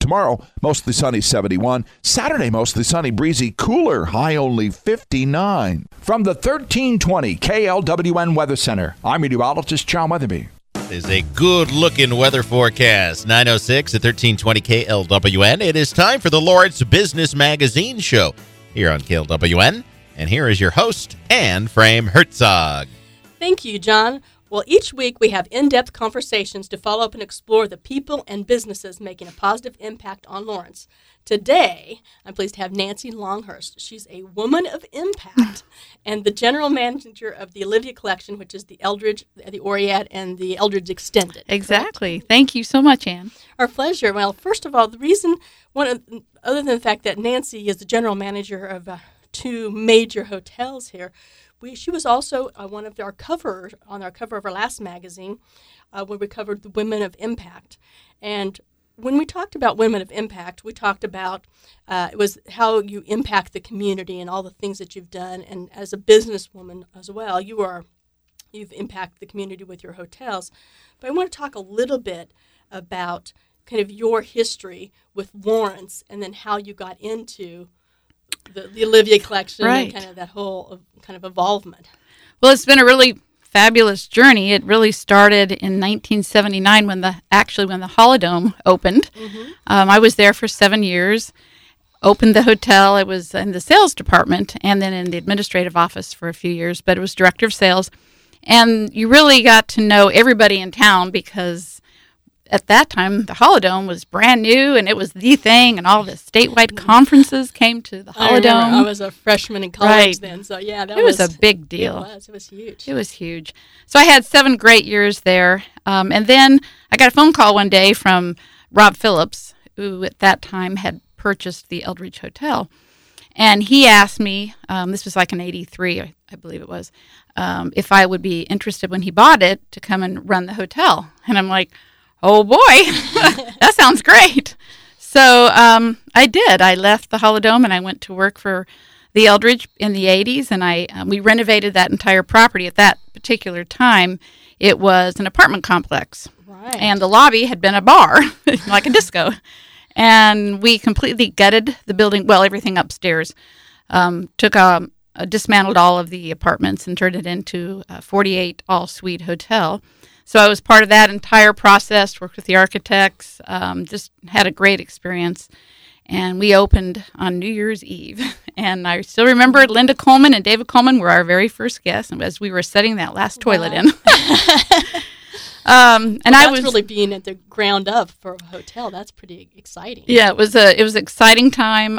Tomorrow, mostly sunny, 71. Saturday, mostly sunny, breezy, cooler, high only 59. From the 1320 KLWN Weather Center, I'm meteorologist John Weatherby. Is a good-looking weather forecast. 9:06 at 1320 KLWN. It is time for the Lawrence Business Magazine show here on KLWN. And here is your host, Anne Frame Herzog. Thank you, John. Well, each week we have in-depth conversations to follow up and explore the people and businesses making a positive impact on Lawrence. Today, I'm pleased to have Nancy Longhurst. She's a woman of impact and the general manager of the Olivia Collection, which is the Eldridge, the Oriat, and the Eldridge Extended. Exactly. Correct? Thank you so much, Anne. Our pleasure. Well, first of all, the reason, other than the fact that Nancy is the general manager of two major hotels here, she was also one of our cover of our last magazine, where we covered the Women of Impact. And when we talked about Women of Impact, we talked about it was how you impact the community and all the things that you've done. And as a businesswoman as well, you've impacted the community with your hotels. But I want to talk a little bit about kind of your history with Lawrence and then how you got into the Olivia Collection, right, and kind of that whole kind of involvement. Well, it's been a really fabulous journey. It really started in 1979 when the Holidome opened. Mm-hmm. I was there for 7 years, opened the hotel. I was in the sales department and then in the administrative office for a few years, but it was director of sales. And you really got to know everybody in town because at that time, the Holidome was brand new, and it was the thing, and all the statewide conferences came to the Holidome. I was a freshman in college then, so yeah, it was a big deal. It was huge. It was huge. So I had 7 great years there, and then I got a phone call one day from Rob Phillips, who at that time had purchased the Eldridge Hotel, and he asked me, this was like in 83, I believe it was, if I would be interested when he bought it to come and run the hotel, and I'm like, oh boy, that sounds great. So I did. I left the Holidome and I went to work for the Eldridge in the 80s, and we renovated that entire property. At that particular time, it was an apartment complex. Right. And the lobby had been a bar, like a disco. And we completely gutted the building, well, everything upstairs, dismantled all of the apartments and turned it into a 48 all-suite hotel. So I was part of that entire process, worked with the architects, just had a great experience. And we opened on New Year's Eve. And I still remember Linda Coleman and David Coleman were our very first guests as we were setting that last toilet in. I was really being at the ground up for a hotel. That's pretty exciting. Yeah, it was an exciting time.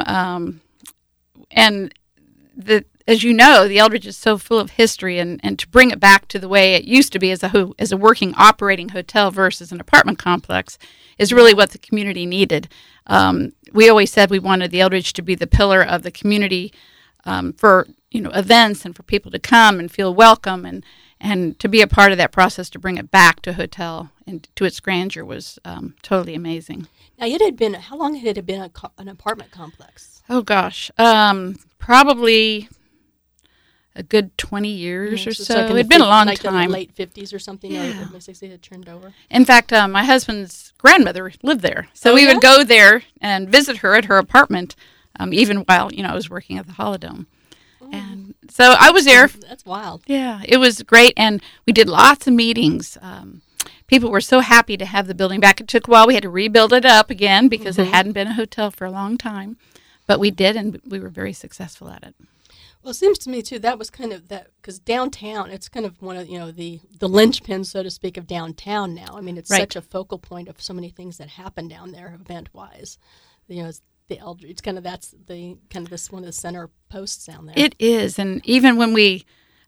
As you know, the Eldridge is so full of history, and to bring it back to the way it used to be as a working, operating hotel versus an apartment complex is really what the community needed. We always said we wanted the Eldridge to be the pillar of the community for events and for people to come and feel welcome and to be a part of that process to bring it back to a hotel and to its grandeur was totally amazing. Now, how long had it been an apartment complex? Oh, gosh. Probably a good 20 years or so. Like it'd been a long like time. In the late 50s or something, or the 60s had turned over. In fact, my husband's grandmother lived there. So we would go there and visit her at her apartment, even while, I was working at the Holidome. Oh. And so I was there. That's wild. Yeah, it was great. And we did lots of meetings. People were so happy to have the building back. It took a while. We had to rebuild it up again because it hadn't been a hotel for a long time. But we did, and we were very successful at it. Well, it seems to me, too, that was kind of that, because downtown, it's kind of one of, the linchpins, so to speak, of downtown now. I mean, it's such a focal point of so many things that happen down there event-wise. It's the Eldridge, it's kind of, that's the, kind of this one of the center posts down there. It is, and even when we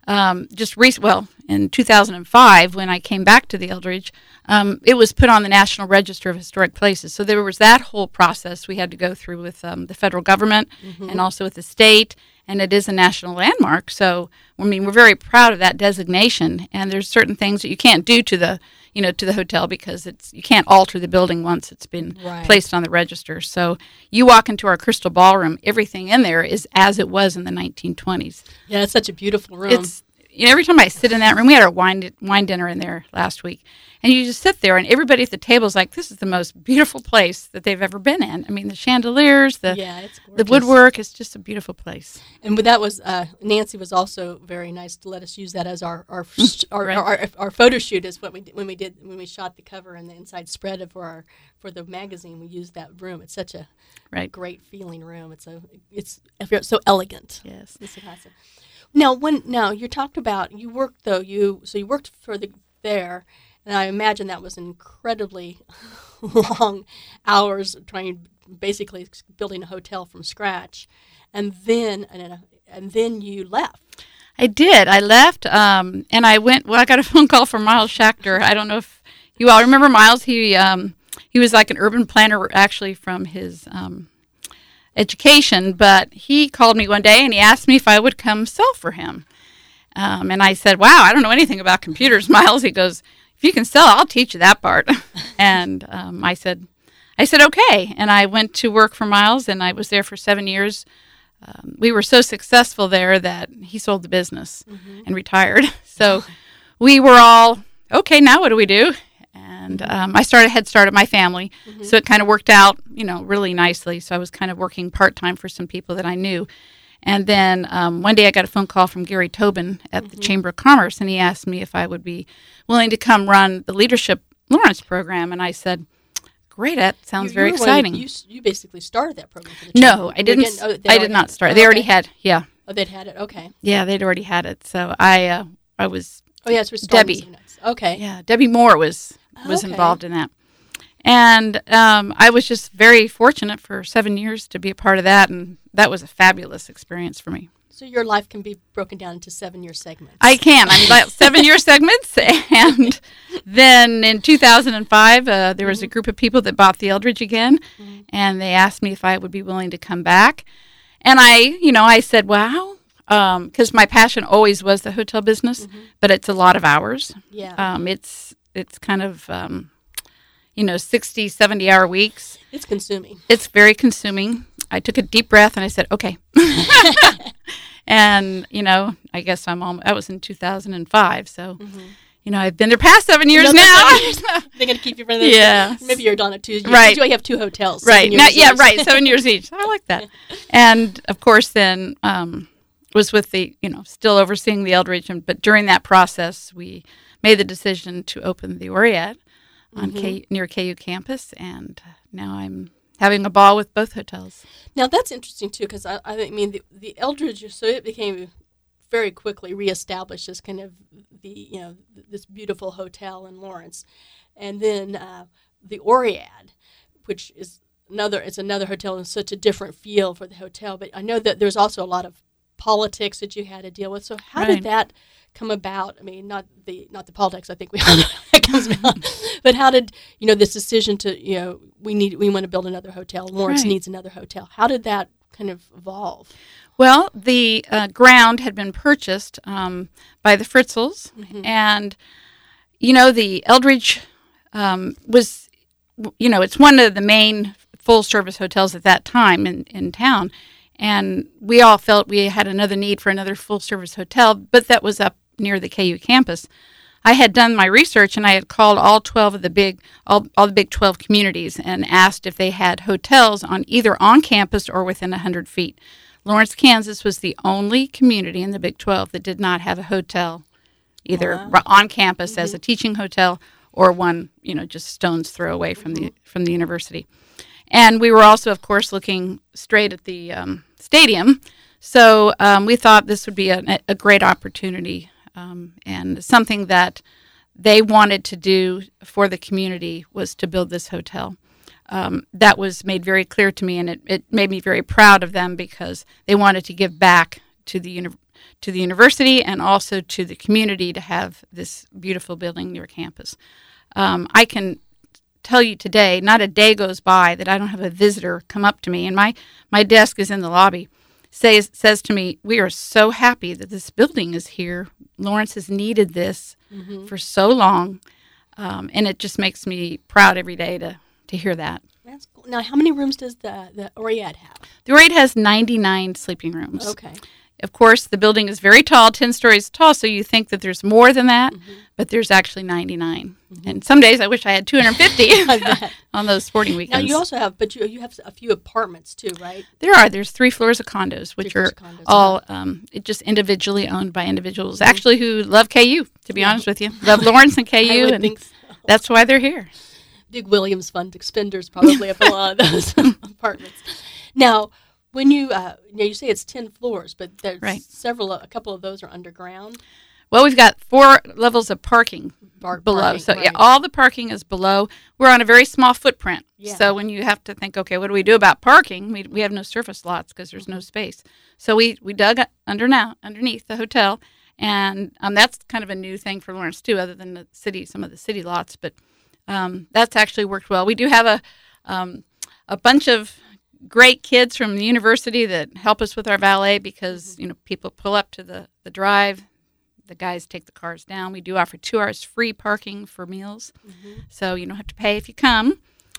in 2005, when I came back to the Eldridge, it was put on the National Register of Historic Places. So there was that whole process we had to go through with the federal government and also with the state, and it is a national landmark. So, we're very proud of that designation, and there's certain things that you can't do to the hotel because you can't alter the building once it's been placed on the register. So you walk into our Crystal Ballroom, everything in there is as it was in the 1920s. Yeah, it's such a beautiful room. Every time I sit in that room, we had our wine dinner in there last week, And you just sit there, and everybody at the table is like, this is the most beautiful place that they've ever been in. I mean, the chandeliers, it's the woodwork, it's just a beautiful place. And that was Nancy was also very nice to let us use that as our photo shoot. Is what we did when we shot the cover and the inside spread for the magazine. We used that room. It's such a great feeling room. It's so elegant. Yes. Now you talked about you worked for there, and I imagine that was incredibly long hours basically building a hotel from scratch, and then you left. I did. I left, and I went. Well, I got a phone call from Miles Schachter. I don't know if you all remember Miles. He was like an urban planner, actually, from his education. But he called me one day and he asked me if I would come sell for him. And I said, "Wow, I don't know anything about computers, Miles." He goes, "If you can sell, I'll teach you that part." And I said, okay. And I went to work for Miles, and I was there for 7 years. We were so successful there that he sold the business and retired. So we were all, okay, now what do we do? And I had started my family, so it kind of worked out, really nicely. So I was kind of working part-time for some people that I knew. And then one day I got a phone call from Gary Tobin at the Chamber of Commerce, and he asked me if I would be willing to come run the Leadership Lawrence program. And I said, great, that sounds very exciting. You basically started that program for the Chamber. No, I didn't. I did not start. They already had, yeah. Oh, they'd had it, okay. Yeah, they'd already had it. So I was Debbie. Okay. Yeah, Debbie Moore was involved in that. And I was just very fortunate for 7 years to be a part of that, and that was a fabulous experience for me. So your life can be broken down into 7-year segments. I can. I'm like 7-year segments. And then in 2005, there was a group of people that bought the Eldridge again, and they asked me if I would be willing to come back. And I said, wow, because my passion always was the hotel business, but it's a lot of hours. Yeah. It's kind of 60, 70-hour weeks. It's consuming. It's very consuming. I took a deep breath and I said, okay. And, I guess that was in 2005. So, I've been there past 7 years now. They're going to keep you for this. Yeah. Maybe you're done at 2 years. Right. You have 2 hotels. Right. Right. 7 years each. I like that. And, of course, then was with the, still overseeing the Eldridge. But during that process, we made the decision to open the Oriad on near KU campus. And now I'm having a ball with both hotels. Now, that's interesting, too, because I mean, the Eldridge, so it became very quickly reestablished as kind of this beautiful hotel in Lawrence. And then the Oriad, which is another hotel and such a different feel for the hotel. But I know that there's also a lot of politics that you had to deal with. So how did that come about? I mean, not the politics. I think we all know how that comes about. But how did this decision to we want to build another hotel? Lawrence needs another hotel. How did that kind of evolve? Well, the ground had been purchased by the Fritzels, and the Eldridge was it's one of the main full service hotels at that time in town. And we all felt we had another need for another full-service hotel, but that was up near the KU campus. I had done my research, and I had called all the big 12 communities and asked if they had hotels either on campus or within 100 feet. Lawrence, Kansas was the only community in the Big 12 that did not have a hotel, either on campus as a teaching hotel or one, just stone's throw away from the university. And we were also, of course, looking straight at the stadium. So we thought this would be a great opportunity and something that they wanted to do for the community was to build this hotel. That was made very clear to me, and it made me very proud of them because they wanted to give back to the university and also to the community to have this beautiful building near campus. I can tell you today, not a day goes by that I don't have a visitor come up to me, and my desk is in the lobby, says to me, "We are so happy that this building is here. Lawrence has needed this for so long," and it just makes me proud every day to hear that. That's cool. Now, how many rooms does the Oriad have? The Oriad has 99 sleeping rooms. Okay. Of course, the building is very tall, 10 stories tall, so you think that there's more than that, but there's actually 99. And some days I wish I had 250 on those sporting Now weekends. you also have, but you have a few apartments too, right? There's 3 floors of condos, which Three are floors of condos, all just individually owned by individuals, actually who love KU, to be honest with you. Love Lawrence and KU, I would and think so. that's why they're here. Big Williams Fund expenders probably have a lot of those apartments. Now, when you say it's 10 floors, but there's Right. a couple of those are underground. Well, we've got 4 levels of parking below. Parking, So, yeah, right. all the parking is below. We're on a very small footprint. Yeah. So, when you have to think, okay, what do we do about parking? We have no surface lots because there's no space. So, we dug underneath the hotel. And that's kind of a new thing for Lawrence, too, other than some of the city lots. But that's actually worked well. We do have a bunch of great kids from the university that help us with our valet because, people pull up to the drive. The guys take the cars down. We do offer 2 hours free parking for meals. So you don't have to pay if you come.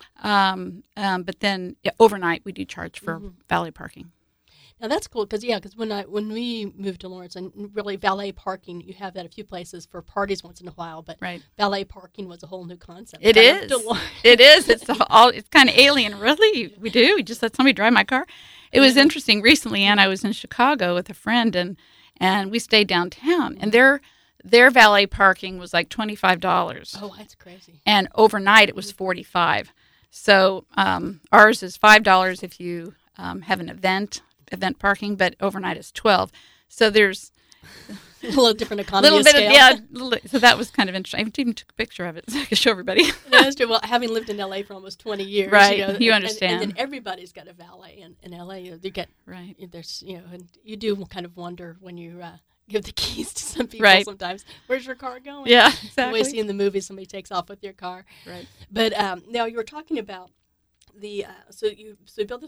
But then overnight we do charge for valet parking. Now that's cool because when we moved to Lawrence and really valet parking, you have that a few places for parties once in a while, but Right. valet parking was a whole new concept. It Kind of is. to Lawrence. It is. It's kind of alien. Really, we do. We just let somebody drive my car. It was interesting. Recently, Ann, I was in Chicago with a friend, and we stayed downtown, and their valet parking was like $25. Oh, that's crazy. And overnight it was $45. So ours is $5 if you have an event parking, but overnight is $12. So there's A little different economy little of bit scale. so that was kind of interesting. I even took a picture of it so I could show everybody. That's true. Well, having lived in LA for almost 20 years, Right, and- you understand. And then everybody's got a valet in LA. You get Right. there's and you do kind of wonder when you give the keys to some people Right. sometimes. Where's your car going? Yeah, You exactly. always see in the movies somebody takes off with your car. Right. But now you were talking about the so you built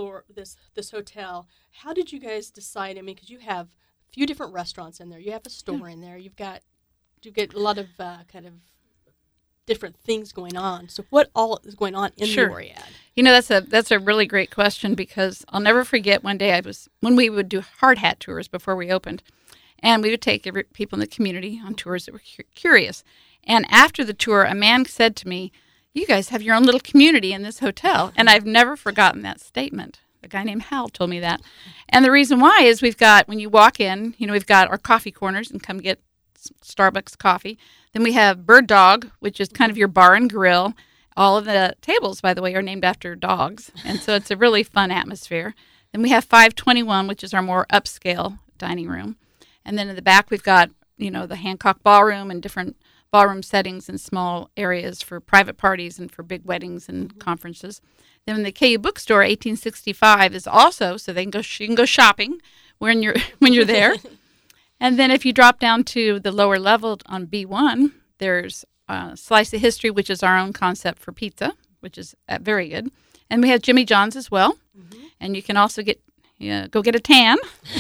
this hotel. How did you guys decide? I mean, because you have a few different restaurants in there. You have a store in there. You get a lot of kind of different things going on. So what all is going on in Sure. the Oriad? That's a really great question because I'll never forget one day when we would do hard hat tours before we opened, and we would take people in the community on tours that were curious. And after the tour, a man said to me, "You guys have your own little community in this hotel," and I've never forgotten that statement. A guy named Hal told me that, and the reason why is when you walk in, we've got our coffee corners and come get Starbucks coffee. Then we have Bird Dog, which is kind of your bar and grill. All of the tables, by the way, are named after dogs, and so it's a really fun atmosphere. Then we have 521, which is our more upscale dining room. And then in the back, we've got, the Hancock Ballroom and different ballroom settings in small areas for private parties and for big weddings and conferences. Then in the KU Bookstore, 1865 is also, so you can go shopping when you're there. And then if you drop down to the lower level on B1, there's Slice of History, which is our own concept for pizza, which is very good. And we have Jimmy John's as well. And you can also go get a tan.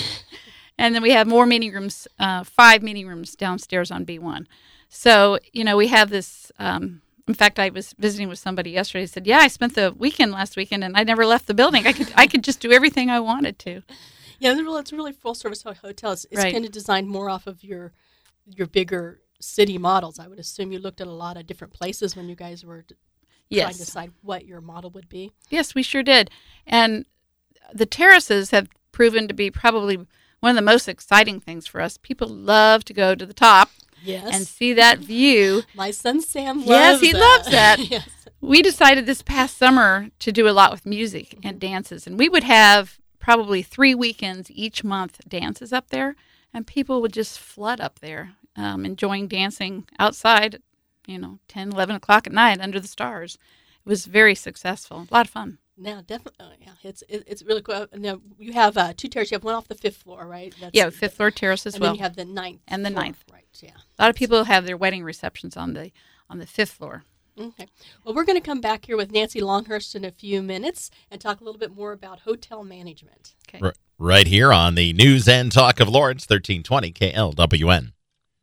And then we have more meeting rooms, 5 meeting rooms downstairs on B1. So, we have this, in fact, I was visiting with somebody yesterday. He said, yeah, I spent the weekend last weekend and I never left the building. I could just do everything I wanted to. Yeah, it's really full service hotel. It's Right. kind of designed more off of your bigger city models. I would assume you looked at a lot of different places when you guys were trying to decide what your model would be. Yes, we sure did. And the terraces have proven to be probably one of the most exciting things for us. People love to go to the top Yes. and see that view. My son Sam loves Yes, he loves that. Yes. We decided this past summer to do a lot with music and dances. And we would have probably 3 weekends each month dances up there. And people would just flood up there, enjoying dancing outside, 10, 11 o'clock at night under the stars. It was very successful. A lot of fun. Now, definitely, yeah, it's really cool. Now, you have 2 terraces. You have one off the 5th floor, right? Yeah, 5th floor terrace as and well. then you have the 9th And the floor, 9th. Right, yeah. A lot of people have their wedding receptions on the 5th floor. Okay. Well, we're going to come back here with Nancy Longhurst in a few minutes and talk a little bit more about hotel management. Okay. Right here on the News and Talk of Lawrence, 1320 KLWN.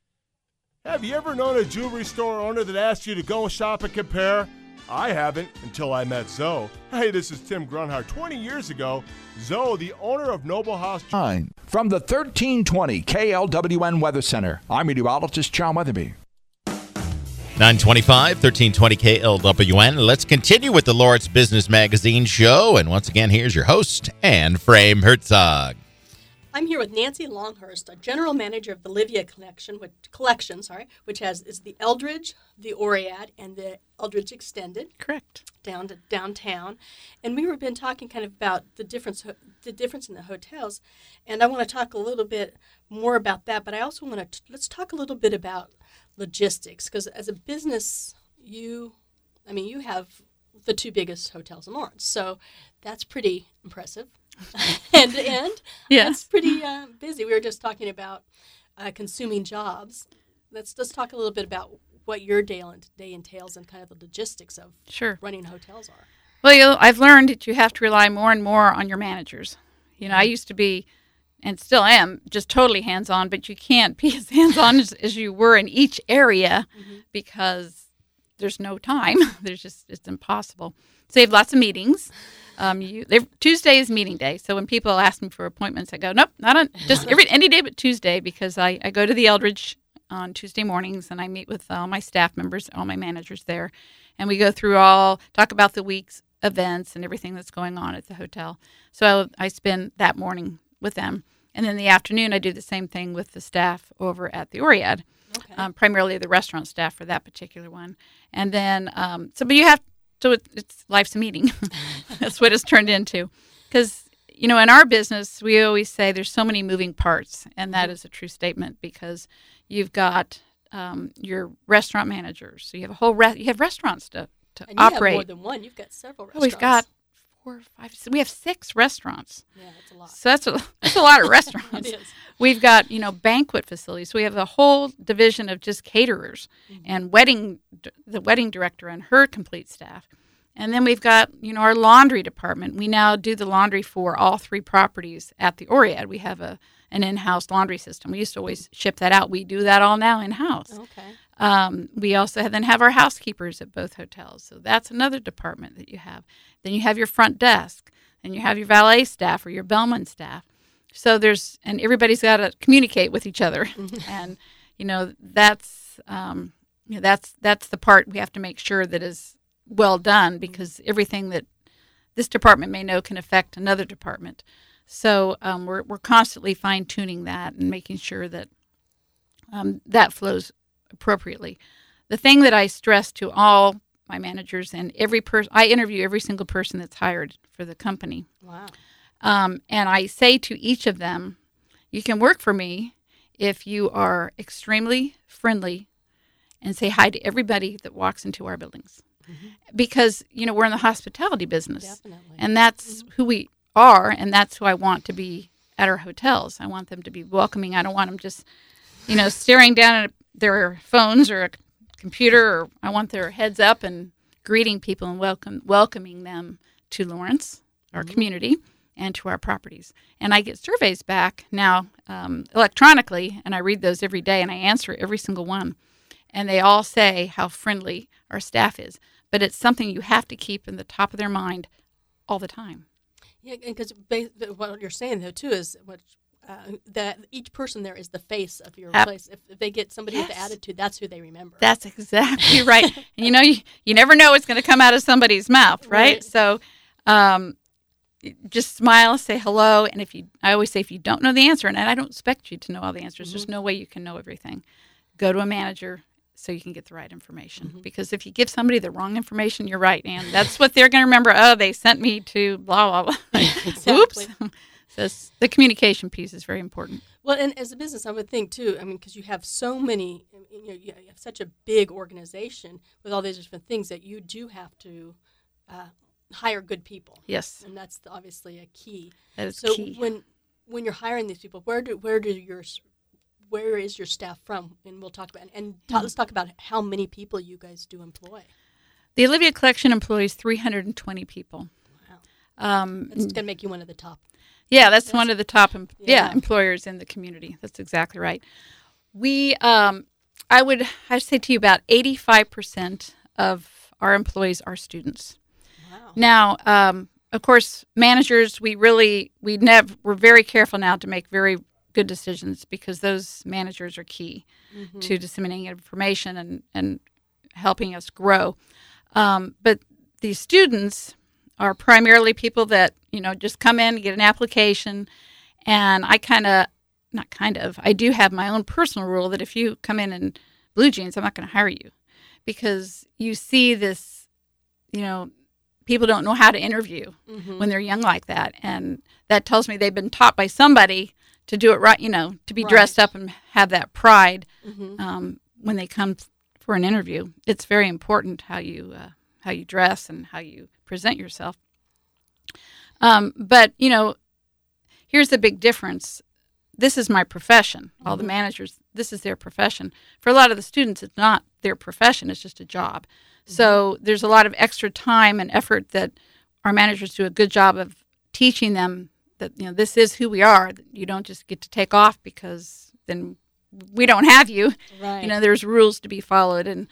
Have you ever known a jewelry store owner that asked you to go shop and compare? I haven't until I met Zoe. Hey, this is Tim Grunhart. 20 years ago, Zoe, the owner of Noble House... From the 1320 KLWN Weather Center, I'm meteorologist John Weatherby. 925, 1320 KLWN. Let's continue with the Lawrence Business Magazine show. And once again, here's your host, Anne Frame Herzog. I'm here with Nancy Longhurst, a general manager of the Livia collection, which is the Eldridge, the Oread, and the Eldridge Extended. Correct. Down to downtown, and we were been talking kind of about the difference in the hotels, and I want to talk a little bit more about that. But I also want to let's talk a little bit about logistics, because as a business, you have the two biggest hotels in Lawrence, so that's pretty impressive. and Yes. That's pretty busy. We were just talking about consuming jobs. Let's talk a little bit about what your day entails and kind of the logistics of running hotels are. Well, I've learned that you have to rely more and more on your managers. I used to be, and still am, just totally hands-on, but you can't be as hands-on as you were in each area because there's no time. It's impossible. So you have lots of meetings. Tuesday is meeting day, so when people ask me for appointments, I go, nope, not on, just any day but Tuesday, because I go to the Eldridge on Tuesday mornings, and I meet with all my staff members, all my managers there, and we go through talk about the week's events and everything that's going on at the hotel. So I spend that morning with them, and then in the afternoon I do the same thing with the staff over at the Oread, primarily the restaurant staff for that particular one, and then So it's life's a meeting. That's what it's turned into. Because, in our business, we always say there's so many moving parts, and that is a true statement because you've got your restaurant managers. So you have you have restaurants to and operate. You have more than one. You've got several restaurants. We've got 4 or 5. So we have 6 restaurants. Yeah, that's a lot. So that's a lot of restaurants. It is. We've got, banquet facilities. So we have a whole division of just caterers and the wedding director and her complete staff. And then we've got, our laundry department. We now do the laundry for all 3 properties at the Oread. We have an in-house laundry system. We used to always ship that out. We do that all now in-house. Okay. We also have our housekeepers at both hotels. So that's another department that you have. Then you have your front desk. And you have your valet staff or your bellman staff. So and everybody's got to communicate with each other. And, that's the part we have to make sure that is well done, because everything that this department may know can affect another department. So we're constantly fine-tuning that and making sure that that flows appropriately. The thing that I stress to all my managers and I interview every single person that's hired for the company. Wow. And I say to each of them, you can work for me if you are extremely friendly and say hi to everybody that walks into our buildings. Because, we're in the hospitality business. Definitely. And that's who we are, and that's who I want to be at our hotels. I want them to be welcoming. I don't want them just, staring down at their phones or a computer, or I want their heads up and greeting people and welcoming them to Lawrence, our community, and to our properties. And I get surveys back now electronically, and I read those every day, and I answer every single one. And they all say how friendly our staff is. But it's something you have to keep in the top of their mind all the time. Yeah, because what you're saying, though, too, is that each person there is the face of your place. If they get somebody with the attitude, that's who they remember. That's exactly right. And you never know what's going to come out of somebody's mouth, right? So just smile, say hello, and I always say if you don't know the answer, and I don't expect you to know all the answers, there's no way you can know everything, go to a manager so you can get the right information. Because if you give somebody the wrong information, you're right, and that's what they're going to remember. Oh, they sent me to blah, blah, blah. Oops. So the communication piece is very important. Well, and as a business, I would think, too, because you have so many, you have such a big organization with all these different things that you do have to hire good people. Yes. And that's obviously a key. That is so key. when you're hiring these people, where is your staff from? And we'll talk about let's talk about how many people you guys do employ. The Olivia Collection employs 320 people. Wow. That's going to make you one of the top. Yeah, that's one of the top employers in the community. That's exactly right. We, I'd say to you about 85% of our employees are students. Wow. Now, of course, managers, we're very careful now to make very good decisions because those managers are key to disseminating information and helping us grow. But these students are primarily people that, just come in, get an application, and I I do have my own personal rule that if you come in blue jeans, I'm not going to hire you because you see this, people don't know how to interview when they're young like that. And that tells me they've been taught by somebody to do it right, to be dressed up and have that pride when they come for an interview. It's very important how you dress and how you present yourself. But, here's the big difference. This is my profession. All the managers, this is their profession. For a lot of the students, it's not their profession. It's just a job. So there's a lot of extra time and effort that our managers do a good job of teaching them that, this is who we are. You don't just get to take off because then we don't have you. Right. There's rules to be followed. And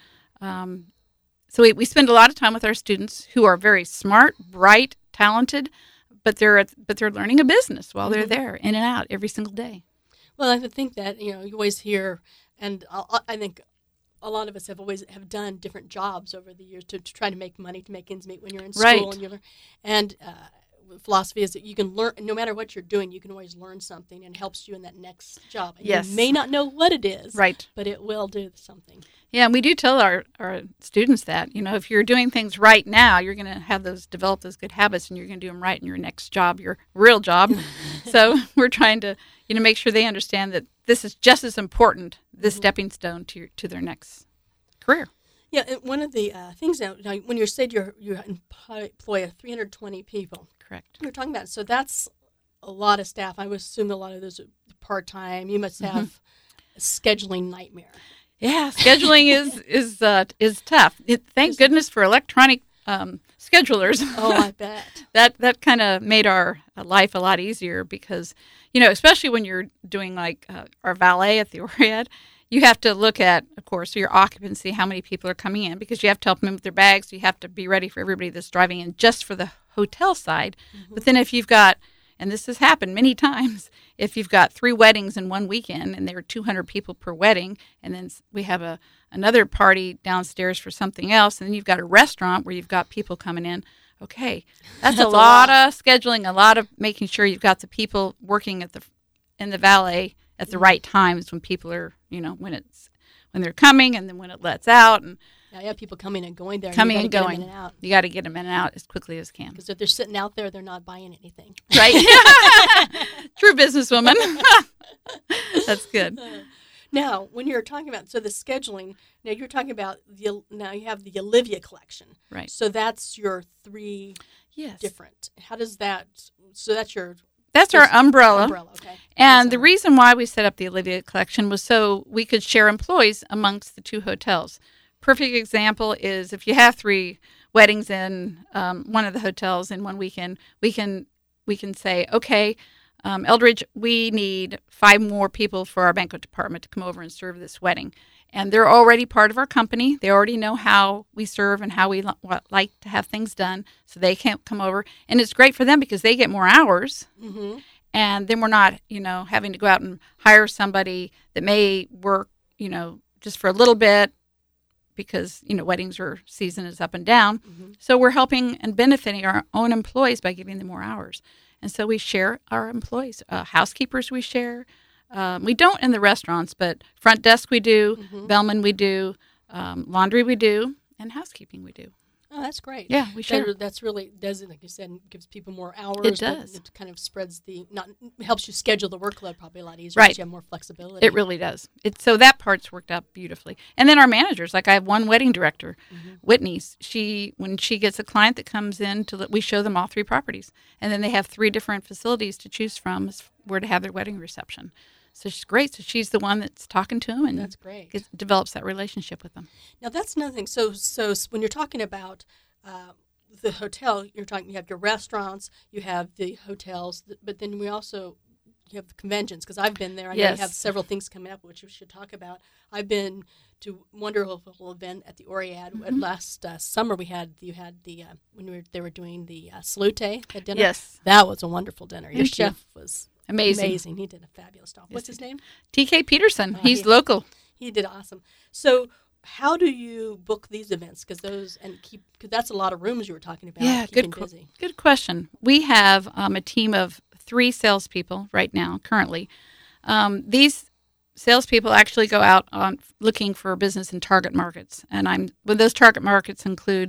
so we spend a lot of time with our students who are very smart, bright, talented, but they're learning a business while they're there, in and out every single day. Well, I would think that, you always hear, and I think a lot of us have done different jobs over the years to try to make money, to make ends meet when you're in school. Right. And you learn. And philosophy is that you can learn, no matter what you're doing, you can always learn something and helps you in that next job. And Yes. You may not know what it is, Right. but it will do something. Yeah, and we do tell our students that, if you're doing things right now, you're going to develop those good habits, and you're going to do them right in your next job, your real job. So we're trying to, make sure they understand that this is just as important, this stepping stone to their next career. Yeah, and one of the things now, when you said you employ 320 people, Correct. you're talking about, so that's a lot of staff. I would assume a lot of those are part-time. You must have a scheduling nightmare. Yeah, scheduling is tough. Thank goodness for electronic schedulers. Oh, I bet. That kind of made our life a lot easier because, especially when you're doing like our valet at the Oriad, you have to look at, of course, your occupancy, how many people are coming in, because you have to help them with their bags. You have to be ready for everybody that's driving in just for the hotel side. But then if you've got, and this has happened many times, if you've got 3 weddings in one weekend and there are 200 people per wedding, and then we have another party downstairs for something else, and then you've got a restaurant where you've got people coming in, okay, that's a lot of scheduling, a lot of making sure you've got the people working in the valet at the right times when people are, when they're coming and then when it lets out. And Now you have people coming and going there. coming and and you going. in and out. You got to get them in and out as quickly as can. Because if they're sitting out there, they're not buying anything. Right? True businesswoman. That's good. Now, when you're talking about, the scheduling, now you're talking about, now you have the Olivia collection. Right. So that's your 3 Yes. different. How does that, so that's your That's our umbrella. okay. And the reason why we set up the Olivia collection was so we could share employees amongst the 2 hotels. Perfect example is if you have 3 weddings in one of the hotels in one weekend, we can say, okay, Eldridge, we need 5 more people for our banquet department to come over and serve this wedding. And they're already part of our company. They already know how we serve and how we like to have things done, so they can't come over. And it's great for them because they get more hours. Mm-hmm. And then we're not, having to go out and hire somebody that may work, just for a little bit because, weddings season is up and down. Mm-hmm. So we're helping and benefiting our own employees by giving them more hours. And so we share our employees. Housekeepers we share. We don't in the restaurants, but front desk we do, bellman we do, laundry we do, and housekeeping we do. Oh, that's great. Yeah, we share. That's really, like you said, gives people more hours. It does. It kind of spreads helps you schedule the workload probably a lot easier. Right. Because you have more flexibility. It really does. So that part's worked out beautifully. And then our managers, like I have one wedding director, Whitney. When she gets a client that comes in, we show them all 3 properties, and then they have 3 different facilities to choose from where to have their wedding reception. So she's great. So she's the one that's talking to them, and That's great. Develops that relationship with them. Now that's another thing. So when you're talking about the hotel, you have your restaurants, you have the hotels, but then you have the conventions, because I've been there. I know you Yes. have several things coming up, which we should talk about. I've been to wonderful event at the Oriad. Last summer you had the when they were doing the salute at dinner. Yes. That was a wonderful dinner. Your Thank you. chef was Amazing. He did a fabulous job. What's his name? TK Peterson. He's he- local. He did awesome. So how do you book these events? Because that's a lot of rooms you were talking about. Yeah, keeping good busy. good question. We have a team of 3 salespeople right now, currently. These salespeople actually go out on looking for business in target markets, and those target markets include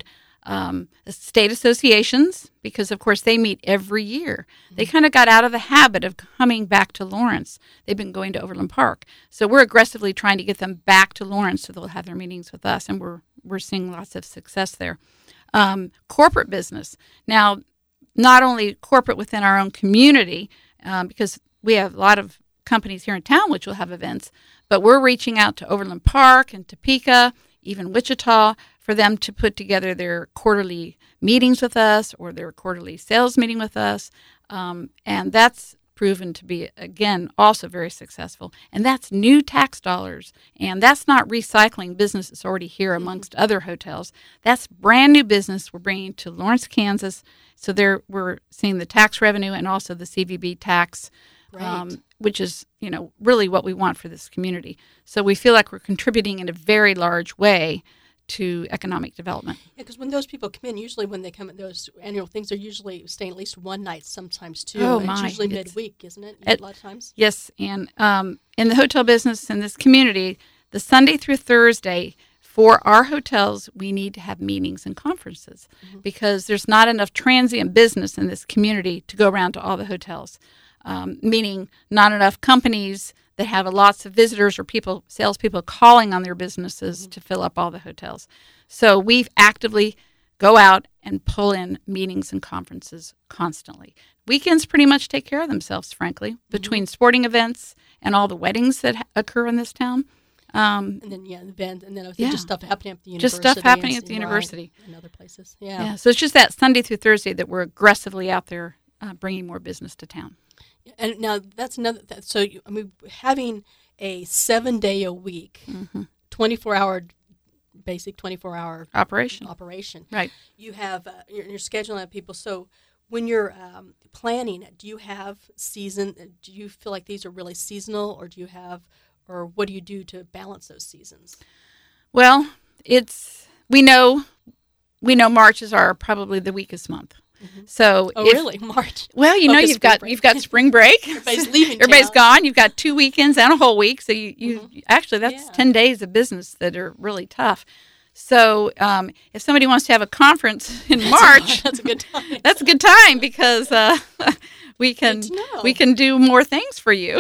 state associations, because of course they meet every year. They kind of got out of the habit of coming back to Lawrence. They've been going to Overland Park, so we're aggressively trying to get them back to Lawrence so they'll have their meetings with us, and we're seeing lots of success there. Corporate business now, not only corporate within our own community, because we have a lot of companies here in town which will have events, but we're reaching out to Overland Park and Topeka, even Wichita, for them to put together their quarterly meetings with us or their quarterly sales meeting with us. And that's proven to be, again, also very successful. And that's new tax dollars. And that's not recycling business that's already here amongst other hotels. That's brand new business we're bringing to Lawrence, Kansas. So we're seeing the tax revenue and also the CVB tax, Right. which is, really what we want for this community. So we feel like we're contributing in a very large way to economic development. Yeah, because when those people come in, usually when they come at those annual things, they're usually staying at least one night, sometimes two. Oh, And my. It's usually It's- midweek, isn't it? it- A lot of times. Yes, and in the hotel business in this community, the Sunday through Thursday for our hotels, we need to have meetings and conferences because there's not enough transient business in this community to go around to all the hotels, meaning not enough companies that have lots of visitors or salespeople calling on their businesses to fill up all the hotels. So we actively go out and pull in meetings and conferences constantly. Weekends pretty much take care of themselves, frankly, between sporting events and all the weddings that occur in this town. And then, the band, and then Yeah. just stuff happening at the university. Just stuff happening and at the right, university. and other places. Yeah, so it's just that Sunday through Thursday that we're aggressively out there bringing more business to town. And now that's another. Having a 7-day-a-week, 24-hour, basic 24-hour Operation. Right. You have you're scheduling out people. So when you're planning it, do you have season? Do you feel like these are really seasonal, or or what do you do to balance those seasons? Well, we know March is probably the weakest month. So Really, March? Well, Focus you've spring got spring break. Everybody's leaving. Everybody's town. gone. You've got 2 weekends and a whole week. So you actually that's Yeah. 10 days of business that are really tough. So if somebody wants to have a conference in March, That's a good time. that's a good time because we can Good to know. we can do more things for you.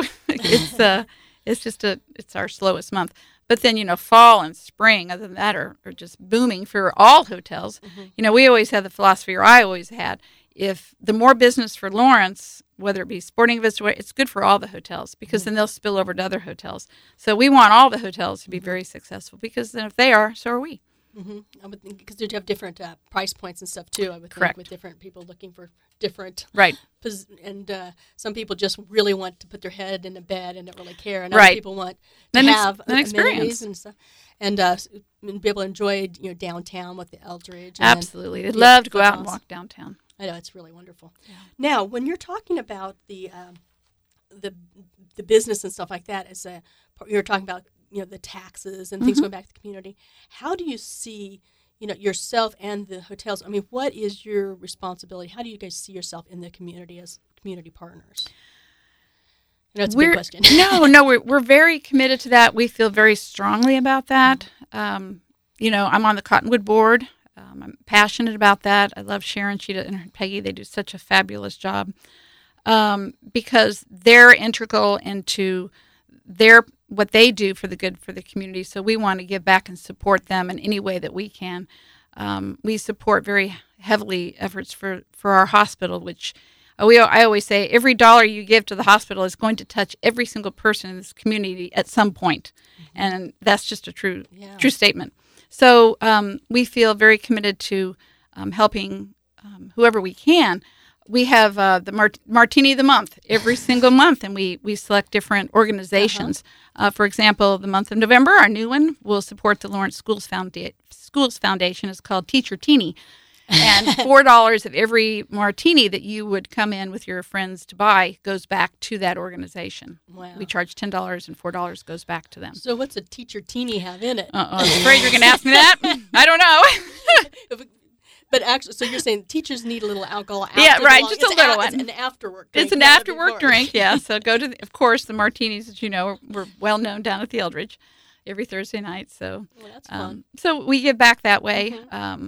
It's our slowest month. But then, fall and spring, other than that, are just booming for all hotels. We always had the philosophy, or I always had, if the more business for Lawrence, whether it be sporting events, it's good for all the hotels because then they'll spill over to other hotels. So we want all the hotels to be very successful because then if they are, so are we. I would think because you have different price points and stuff too. I would Correct. think with different people looking for different Right. And some people just really want to put their head in a bed and don't really care, and Right. other people want to An have experience. amenities and stuff, and be able to enjoy downtown with the Eldridge. And Absolutely. They'd the love to go out and clubhouse. walk downtown. I know it's really wonderful. Now, when you're talking about the business and stuff like that, you're talking about the taxes and things going back to the community. How do you see yourself and the hotels? I mean, what is your responsibility? How do you guys see yourself in the community as community partners? I know it's a big question. No, we're very committed to that. We feel very strongly about that. I'm on the Cottonwood board. I'm passionate about that. I love Sharon, and Peggy. They do such a fabulous job because they're integral into what they do for the good for the community. So we want to give back and support them in any way that we can. We support very heavily efforts for our hospital, which I always say every dollar you give to the hospital is going to touch every single person in this community at some point. And that's just a true statement. So we feel very committed to helping whoever we can. we have the Martini of the Month every single month, and we select different organizations. For example, the month of November, our new one will support the Lawrence Schools Foundation. It's called Teacher Teeny. And $4 of every martini that you would come in with your friends to buy goes back to that organization. Wow. We charge $10 and $4 goes back to them. So what's a Teacher Teeny have in it? I'm afraid you're going to ask me that. I don't know. But actually, so you're saying teachers need a little alcohol after Yeah, right, the just a little one. It's an after-work drink. It's an after-work drink, yeah. So go to, of course, the martinis, as you know, we're well known down at the Eldridge every Thursday night. So, Well, that's fun. So we give back that way.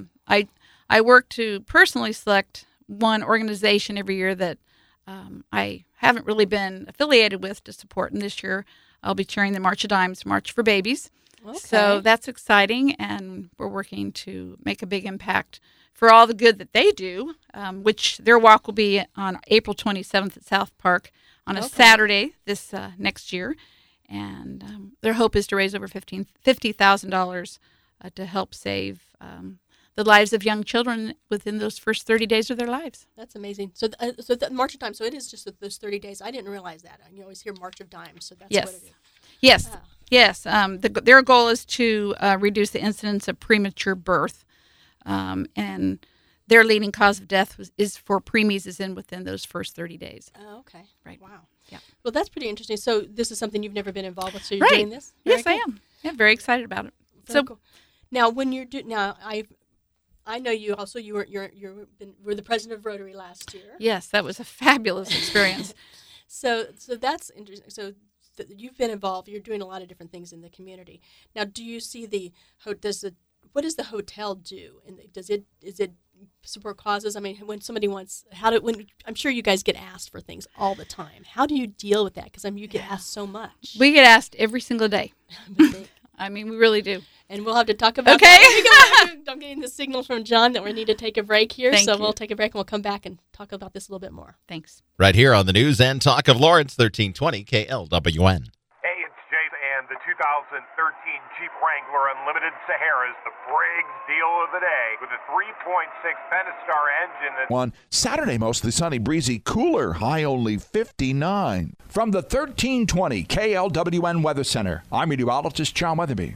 I work to personally select one organization every year that I haven't really been affiliated with to support. And this year, I'll be chairing the March of Dimes, March for Babies. Okay. So that's exciting, and we're working to make a big impact for all the good that they do, which their walk will be on April 27th at South Park on a Saturday this next year. And their hope is to raise over $50,000 to help save the lives of young children within those first 30 days of their lives. That's amazing. So, so the March of Dimes. So it is just those 30 days. I didn't realize that. You always hear March of Dimes. So that's what it is. Yes. Wow. Yes. Their goal is to reduce the incidence of premature birth, and their leading cause of death is for preemies is within those first 30 days. Oh, okay. Right. Wow. Yeah. Well, that's pretty interesting. So this is something you've never been involved with. So you're Right. doing this? Yes, Very I cool. am. Yeah, very excited about it. Very cool. Now, when you're I know you also. You were the president of Rotary last year. Yes, that was a fabulous experience. So that's interesting. So you've been involved. You're doing a lot of different things in the community. Now, do you see what does the hotel do? And is it support causes? I mean, when somebody wants, I'm sure you guys get asked for things all the time. How do you deal with that? Because you get asked so much. We get asked every single day. I mean, we really do. And we'll have to talk about Okay. that. I'm getting the signal from John that we need to take a break here. Thank you. We'll take a break and we'll come back and talk about this a little bit more. Thanks. Right here on the News and Talk of Lawrence, 1320 KLWN. Hey, it's Jay, and the 2013 Jeep Wrangler Unlimited Sahara is the Briggs deal of the day with a 3.6 Pentastar engine that's Saturday, mostly sunny, breezy, cooler, high only 59. From the 1320 KLWN Weather Center, I'm meteorologist John Weatherby.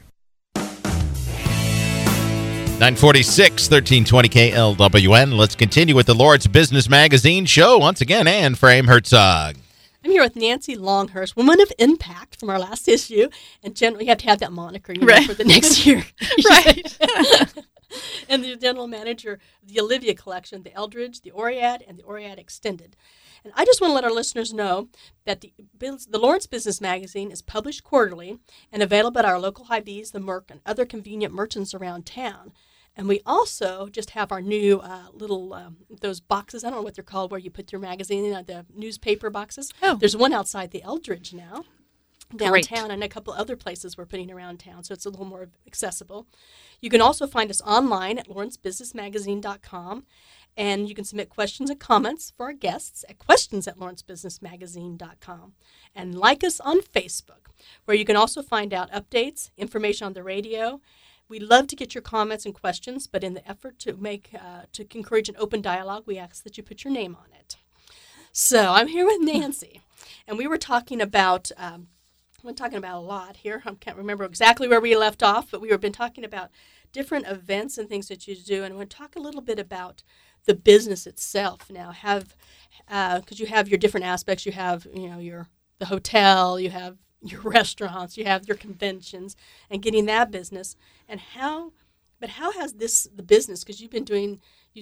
946, 1320 KLWN. Let's continue with the Lord's Business Magazine show. Once again, Ann Frame Herzog. I'm here with Nancy Longhurst, Woman of Impact from our last issue. And generally, you have to have that moniker Right. for the next year. Right. And the general manager of the Olivia Collection, the Eldridge, the Oriad, and the Oriad Extended. And I just want to let our listeners know that the Lawrence Business Magazine is published quarterly and available at our local Hy-Vees, the Merc, and other convenient merchants around town. And we also just have our new those boxes, I don't know what they're called, where you put your magazine in, the newspaper boxes. Oh. There's one outside the Eldridge now, Great. downtown, and a couple other places we're putting around town, so it's a little more accessible. You can also find us online at lawrencebusinessmagazine.com, and you can submit questions and comments for our guests at questions@lawrencebusinessmagazine.com. And like us on Facebook, where you can also find out updates, information on the radio. We love to get your comments and questions, but in the effort to to encourage an open dialogue, we ask that you put your name on it. So I'm here with Nancy, and we were talking about we're talking about a lot here. I can't remember exactly where we left off, but we've been talking about different events and things that you do, and we'll talk a little bit about the business itself now. Because you have your different aspects. You have the hotel, you have your restaurants, you have your conventions, and getting that business. And how has the business, because you've been doing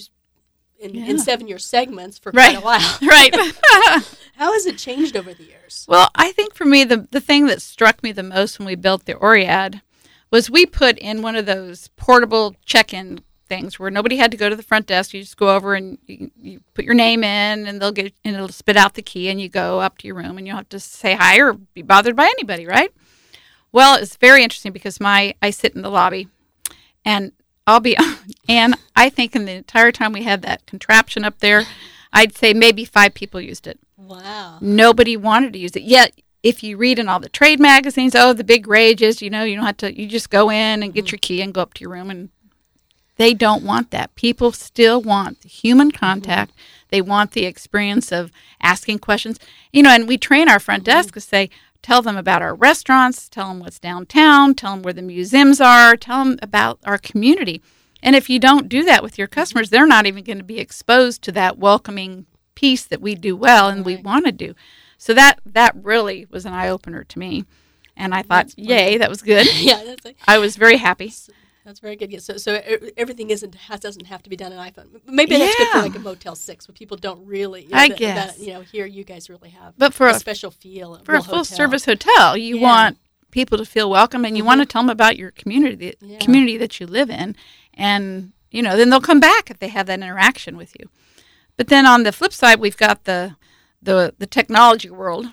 in 7-year segments for quite a while. Right. How has it changed over the years? Well, I think for me, the thing that struck me the most when we built the Oriad was we put in one of those portable check-in things where nobody had to go to the front desk. You just go over and you put your name in, and it'll spit out the key, and you go up to your room, and you don't have to say hi or be bothered by anybody, right? Well, it's very interesting because I sit in the lobby, and and I think in the entire time we had that contraption up there, I'd say maybe 5 people used it. Wow. Nobody wanted to use it. Yet, if you read in all the trade magazines, the big rage is, you don't have to, you just go in and get your key and go up to your room, and they don't want that. People still want the human contact. They want the experience of asking questions. And we train our front desk to say, tell them about our restaurants, tell them what's downtown, tell them where the museums are, tell them about our community. And if you don't do that with your customers, they're not even going to be exposed to that welcoming piece that we do well and we want to do. So that really was an eye-opener to me. And I thought, yay, that was good. Yeah, I was very happy. That's very good. Yeah, so everything doesn't have to be done in iPhone. Maybe that's good for like a Motel 6, where people don't really. I guess. Here you guys really have. But for a special feel. For a full service hotel, you want people to feel welcome, and you want to tell them about your community, the community that you live in, and then they'll come back if they have that interaction with you. But then on the flip side, we've got the technology world,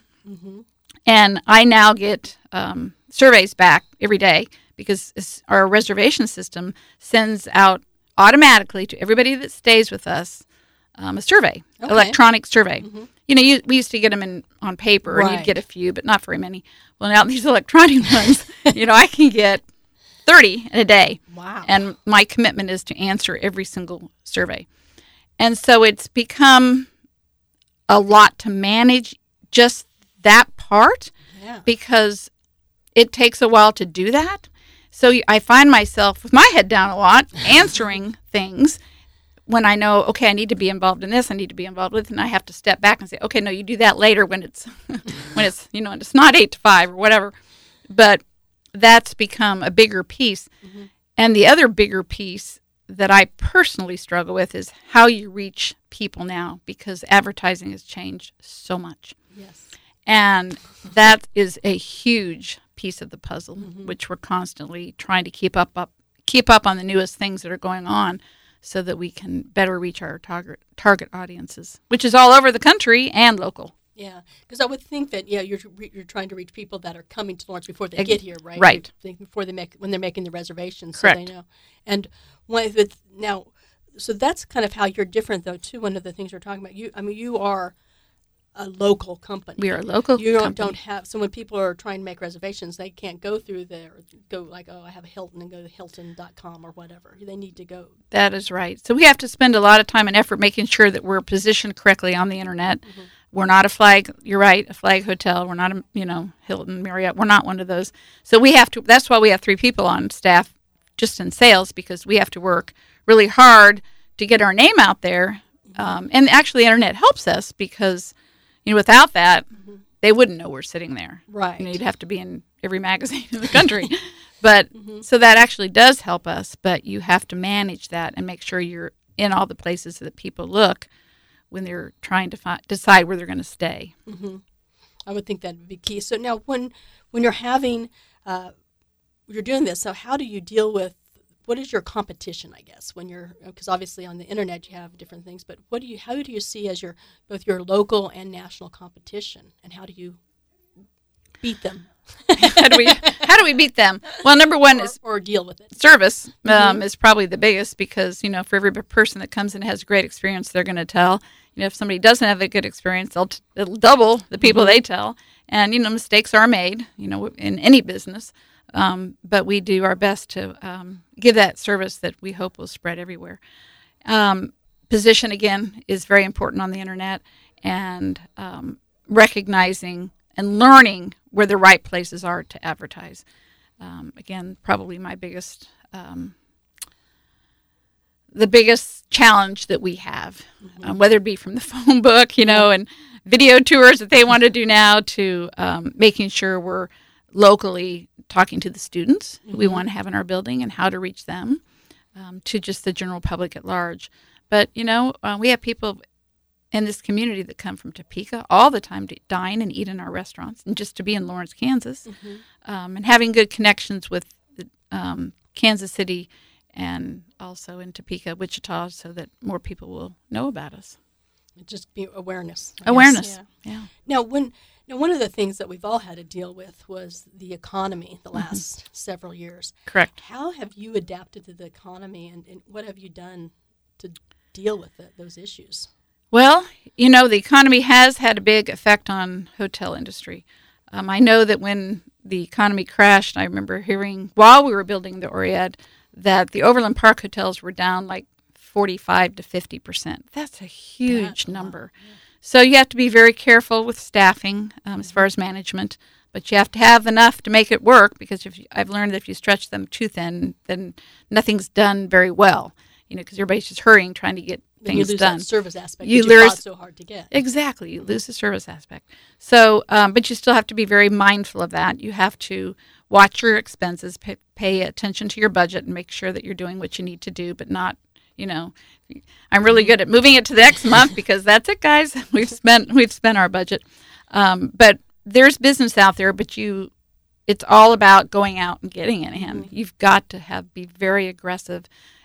and I now get surveys back every day, because our reservation system sends out automatically to everybody that stays with us a survey, electronic survey. We used to get them on paper, and you'd get a few, but not very many. Well, now these electronic ones, I can get 30 in a day. Wow. And my commitment is to answer every single survey. And so it's become a lot to manage just that part, because it takes a while to do that. So I find myself with my head down a lot, answering things when I know, okay, I need to be involved in this, I need to be involved with it, and I have to step back and say, okay, no, you do that later when it's when it's not 8 to 5 or whatever. But that's become a bigger piece. And the other bigger piece that I personally struggle with is how you reach people now, because advertising has changed so much. Yes. And that is a huge piece of the puzzle, which we're constantly trying to keep up on the newest things that are going on, so that we can better reach our target audiences, which is all over the country and local. Yeah, because I would think that you're trying to reach people that are coming to Lawrence before they get here, right? Right. When they're making the reservations, correct. So they know. And so that's kind of how you're different, though. Too, one of the things you're talking about. You are a local company. We are a local company. You don't have, so when people are trying to make reservations, they can't go through there, I have a Hilton, and go to Hilton.com or whatever. They need to go. That is right. So we have to spend a lot of time and effort making sure that we're positioned correctly on the internet. We're not a flag, you're right, a flag hotel. We're not a, Hilton, Marriott. We're not one of those. So we have to, that's why we have 3 people on staff just in sales, because we have to work really hard to get our name out there. And actually, the internet helps us, because without that, they wouldn't know we're sitting there. Right. You'd have to be in every magazine in the country. But so that actually does help us. But you have to manage that and make sure you're in all the places that people look when they're trying to decide where they're going to stay. I would think that would be key. So now, when you're having, you're doing this, so how do you deal with, what is your competition, I guess, when because obviously on the internet you have different things, but how do you see as both your local and national competition, and how do you beat them? How do we beat them? Well, number one is or deal with it. Service is probably the biggest, because for every person that comes in and has a great experience, they're going to tell. If somebody doesn't have a good experience, it'll double the people they tell. And mistakes are made, in any business. But we do our best to give that service that we hope will spread everywhere. Position, again, is very important on the internet, and recognizing and learning where the right places are to advertise. Again, probably my biggest, the biggest challenge that we have, whether it be from the phone book, and video tours that they want to do now, to making sure we're locally talking to the students we want to have in our building and how to reach them, to just the general public at large. But, we have people in this community that come from Topeka all the time to dine and eat in our restaurants, and just to be in Lawrence, Kansas, and having good connections with Kansas City and also in Topeka, Wichita, so that more people will know about us. Just be awareness. Awareness, yeah. Now, one of the things that we've all had to deal with was the economy the last several years. Correct. How have you adapted to the economy, and what have you done to deal with those issues? Well, the economy has had a big effect on hotel industry. I know that when the economy crashed, I remember hearing while we were building the Oriad that the Overland Park hotels were down like 45 to 50%. That's a huge number. So you have to be very careful with staffing as far as management, but you have to have enough to make it work, because I've learned that if you stretch them too thin, then nothing's done very well, because everybody's just hurrying, trying to get things you lose done. That service aspect you you fought so hard to get. Exactly. You lose the service aspect. So, but you still have to be very mindful of that. You have to watch your expenses, pay attention to your budget, and make sure that you're doing what you need to do, but not, I'm really good at moving it to the next month because that's it, guys. We've spent our budget. But there's business out there, but it's all about going out and getting it in. You've got to be very aggressive.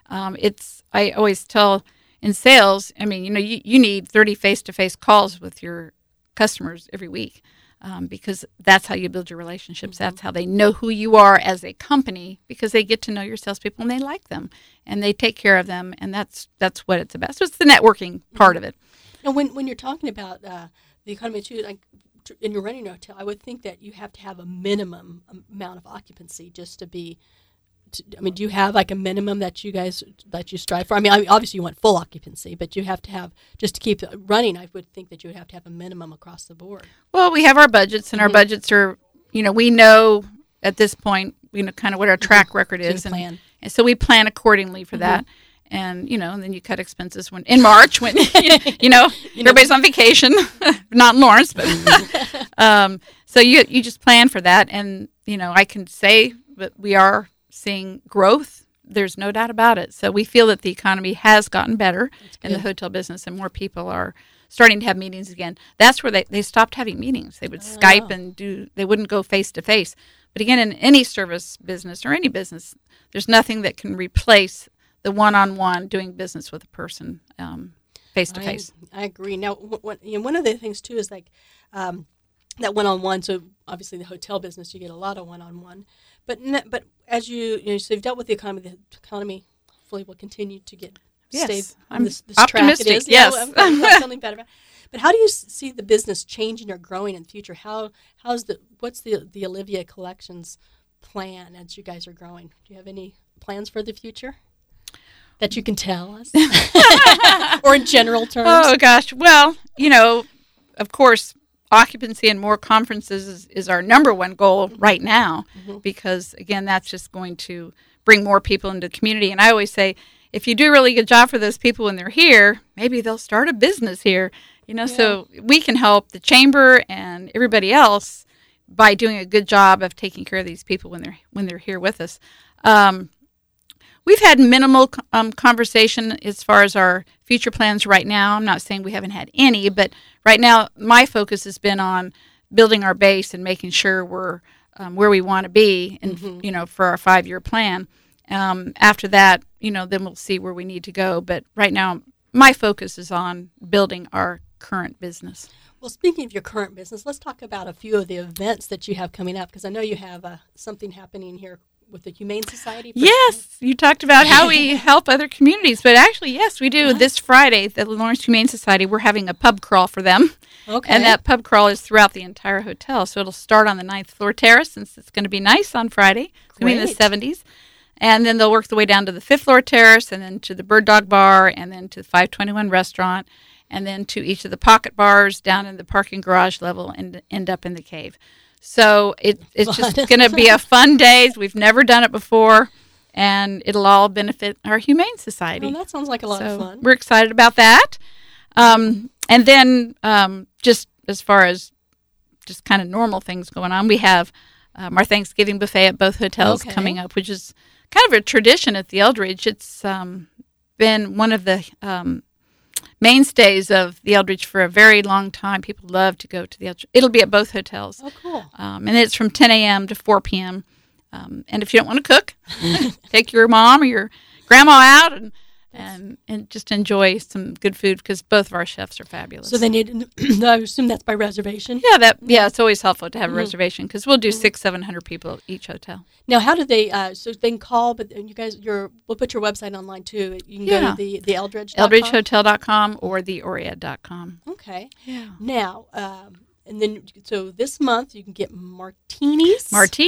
I always tell in sales, you need 30 face-to-face calls with your customers every week. Because that's how you build your relationships. That's how they know who you are as a company, because they get to know your salespeople and they like them and they take care of them, and that's what it's about. So it's the networking part of it. And when you're talking about the economy too, like in your running a hotel, I would think that you have to have a minimum amount of occupancy just to be. Do you have like a minimum that you strive for? Obviously you want full occupancy, but you have to have, just to keep it running, I would think that you would have to have a minimum across the board. Well, we have our budgets, and our budgets are, we know at this point, kind of what our track record is. And so we plan accordingly for that. And, and then you cut expenses in March when, everybody's on vacation, not in Lawrence, but, so you just plan for that. And, I can say that we are seeing growth. There's no doubt about it. So we feel that the economy has gotten better in the hotel business, and more people are starting to have meetings again. That's where they stopped having meetings. They would Skype and they wouldn't go face to face. But again, in any service business or any business, there's nothing that can replace the one-on-one doing business with a person face to face. I agree. Now, one of the things too is like that one-on-one. So obviously the hotel business, you get a lot of one-on-one. But as so you've dealt with the economy hopefully will continue to get stay on this optimistic. Track. It is. Yes, I'm feeling better about it. But how do you see the business changing or growing in the future? What's the Olivia Collections plan as you guys are growing? Do you have any plans for the future that you can tell us, or in general terms? Oh gosh, well, of course, occupancy and more conferences is our number one goal right now, because again, that's just going to bring more people into the community. And I always say, if you do a really good job for those people when they're here, maybe they'll start a business here. So we can help the chamber and everybody else by doing a good job of taking care of these people when they're here with us. We've had minimal conversation as far as our future plans right now. I'm not saying we haven't had any, but right now my focus has been on building our base and making sure we're where we want to be, and for our 5-year plan. After that, then we'll see where we need to go. But right now, my focus is on building our current business. Well, speaking of your current business, let's talk about a few of the events that you have coming up, because I know you have something happening here with the Humane Society. Yes, you talked about how we help other communities, but actually, yes, we do. This Friday, the Lawrence Humane Society, we're having a pub crawl for them. Okay. And that pub crawl is throughout the entire hotel. So it'll start on the 9th floor terrace, since it's going to be nice on Friday. It's going to be in the 70s. And then they'll work their way down to the 5th floor terrace, and then to the Bird Dog Bar, and then to the 521 restaurant, and then to each of the pocket bars down in the parking garage level, and end up in the cave. So it's just going to be a fun day. We've never done it before, and it'll all benefit our Humane Society. Well, that sounds like a lot of fun. We're excited about that. And then just as far as just kind of normal things going on, we have our Thanksgiving buffet at both hotels coming up, which is kind of a tradition at the Eldridge. It's been one of the mainstays of the Eldridge for a very long time. People love to go to the Eldridge. It'll be at both hotels. Oh, cool. And it's from 10 a.m. to 4 p.m. And if you don't want to cook, take your mom or your grandma out and just enjoy some good food, because both of our chefs are fabulous. So they need, I assume that's by reservation? Yeah, it's always helpful to have a reservation, because we'll do 600-700 people at each hotel. Now, how do they, so they can call, but you guys, we'll put your website online too. You can go to the Eldridge.com? EldridgeHotel.com or theoriad.com. Okay. Yeah. Now, and then, so this month you can get martinis.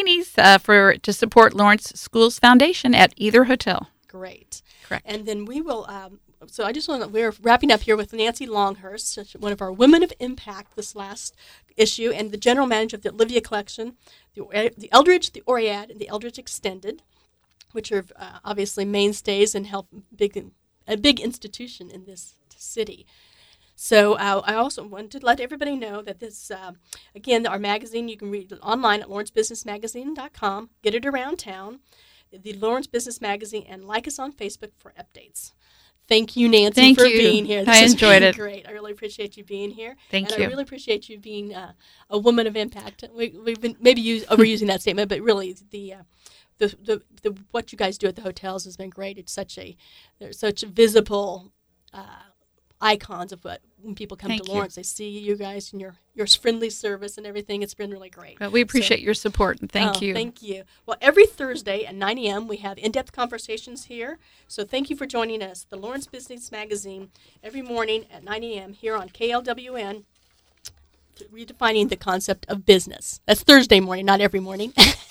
To support Lawrence Schools Foundation at either hotel. Great. Correct. And then we will, So we're wrapping up here with Nancy Longhurst, one of our Women of Impact this last issue, and the general manager of the Olivia Collection, the Eldridge, the Oriad, and the Eldridge Extended, which are obviously mainstays and help a big institution in this city. So I also wanted to let everybody know that this, again, our magazine, you can read it online at lawrencebusinessmagazine.com, get it around town, the Lawrence Business Magazine, and like us on Facebook for updates. Thank you, Nancy, for being here. I enjoyed it. Great. I really appreciate you being here. Thank you. And I really appreciate you being a woman of impact. We've been maybe overusing that statement, but really the what you guys do at the hotels has been great. It's they're such visible icons of when people come to Lawrence, they see you guys and your friendly service and everything. It's been really great. Well, we appreciate your support, and thank you. Thank you. Well, every Thursday at 9 a.m. we have in-depth conversations here. So thank you for joining us, the Lawrence Business Magazine, every morning at 9 a.m. here on KLWN, redefining the concept of business. That's Thursday morning, not every morning.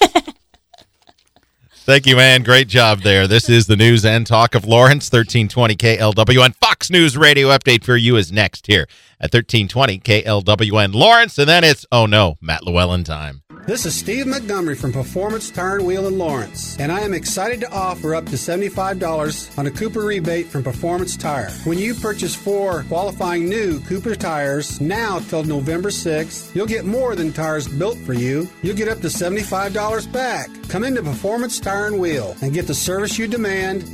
Thank you, man. Great job there. This is the news and talk of Lawrence, 1320 KLWN. Fox News Radio update for you is next here at 1320 KLWN Lawrence, and then it's, oh no, Matt Llewellyn time. This is Steve Montgomery from Performance Tire and Wheel in Lawrence, and I am excited to offer up to $75 on a Cooper rebate from Performance Tire. When you purchase 4 qualifying new Cooper tires now till November 6th, you'll get more than tires built for you. You'll get up to $75 back. Come into Performance Tire and Wheel and get the service you demand